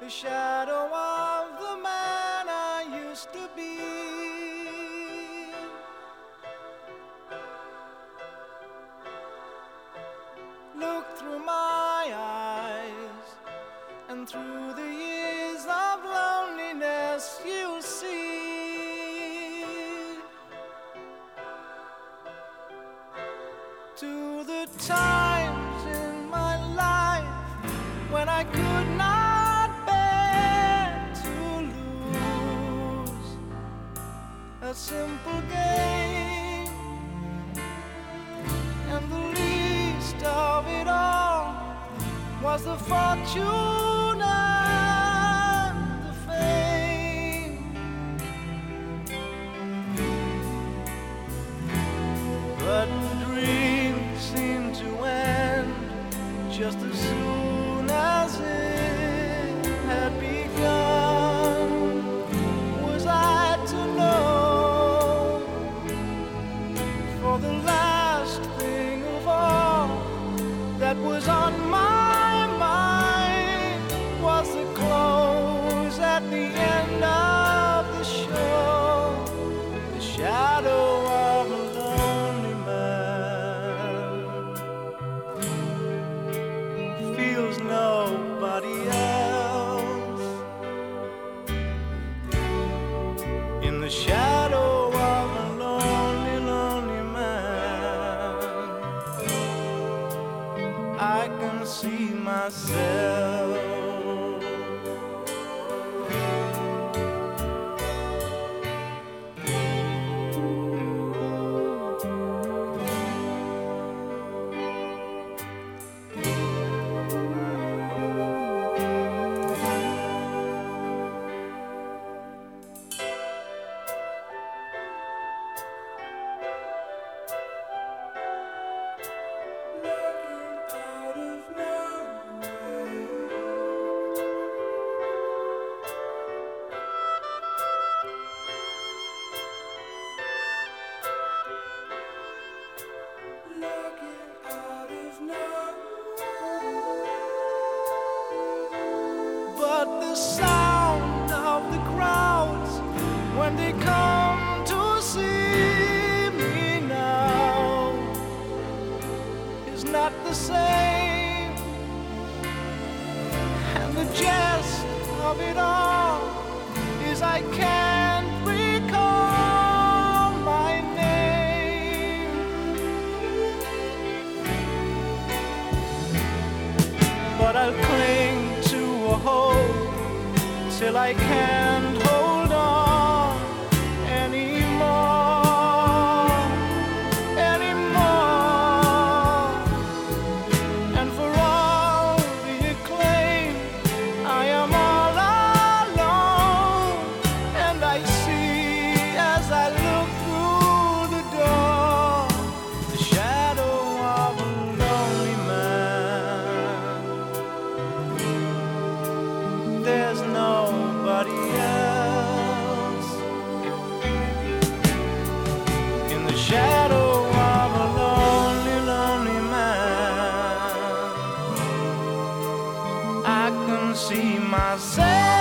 a shadow of the man I used to be. Look through my eyes, and through the years of loneliness you'll see. To the times in my life when I could not bear to lose a simple game, and the least of it all was the fortune and the fame. But the dream seemed to end just as soon as it had begun. Was I to know, for the last thing of all that was on my mind was the close at the end of the show, the shadow of a lonely man who feels nobody else. In the shadow of a lonely, lonely man, I can see myself. But the sound of the crowds when they come to see me now is not the same, and the jest of it all is I can't recall my name. But I'll cling to a hope till I can't hold on anymore, anymore. And for all the acclaim, I am all alone, and I see as I look through the door the shadow of a lonely man. There's nobody else. In the shadow of a lonely, lonely man, I can see myself.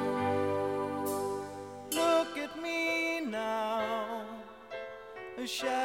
Look at me now, a shadow